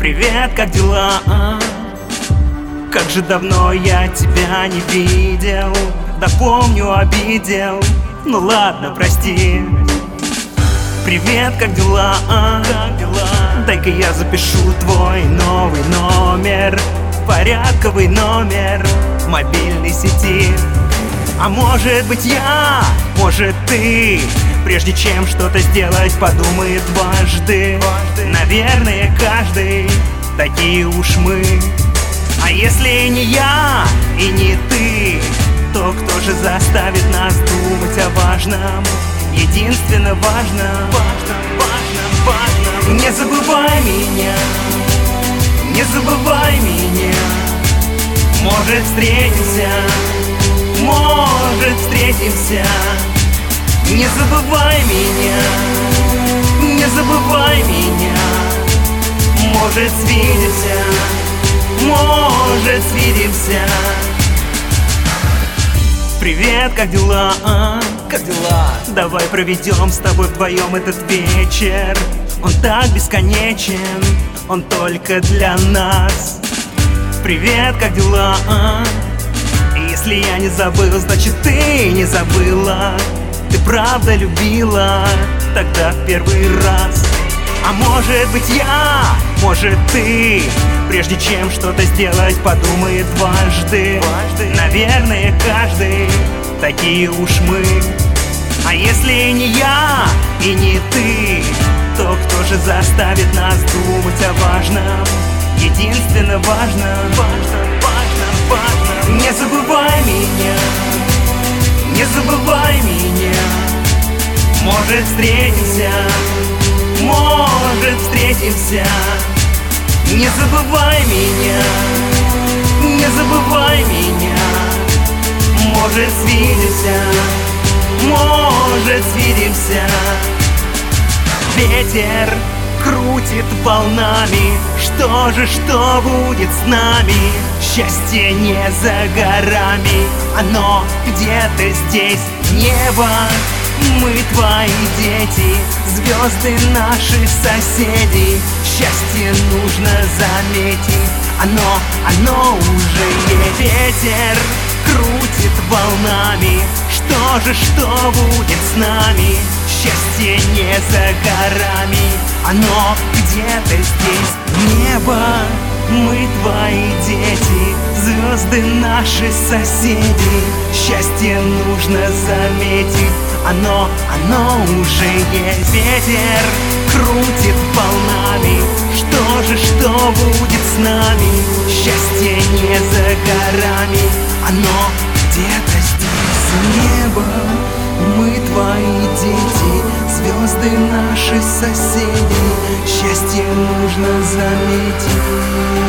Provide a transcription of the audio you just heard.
Привет, как дела? Как же давно я тебя не видел. Да помню, обидел. Ну ладно, прости. Привет, как дела? Дай-ка я запишу твой новый номер. Порядковый номер мобильной сети. А может быть я, может ты, прежде чем что-то сделать, подумает дважды. Наверное, каждый, такие уж мы. А если не я и не ты, то кто же заставит нас думать о важном? Единственно важном, важном. Не забывай меня, не забывай меня. Может встретимся, может встретимся. Не забывай меня, не забывай меня. Может свидимся, может свидимся. Привет, как дела? Как дела? Давай проведем с тобой вдвоем этот вечер. Он так бесконечен, он только для нас. Привет, как дела? Если я не забыл, значит ты не забыла. Ты правда любила тогда в первый раз. А может быть я, может ты, прежде чем что-то сделать, подумает дважды. Наверное, каждый, такие уж мы. А если не я и не ты, то кто же заставит нас думать о важном? Единственно важном, важном. Не забывай меня, не забывай меня. Может встретимся, может встретимся. Не забывай меня, не забывай меня. Может свидимся, может свидимся. Ветер крутит волнами. Что же, что будет с нами? Счастье не за горами, оно где-то здесь. Небо, мы твои дети, звезды наши соседи. Счастье нужно заметить, оно уже есть. Ветер крутит волнами. Что же, что будет с нами? Счастье не за горами, оно где-то здесь. Небо, мы твои дети, звезды наши соседи. Счастье нужно заметить, оно уже есть. Ветер крутит волнами. Что же, что будет с нами? Счастье не за горами, оно где-то здесь. Небо, мы твои дети, звезды наши соседи. Счастье нужно заметить.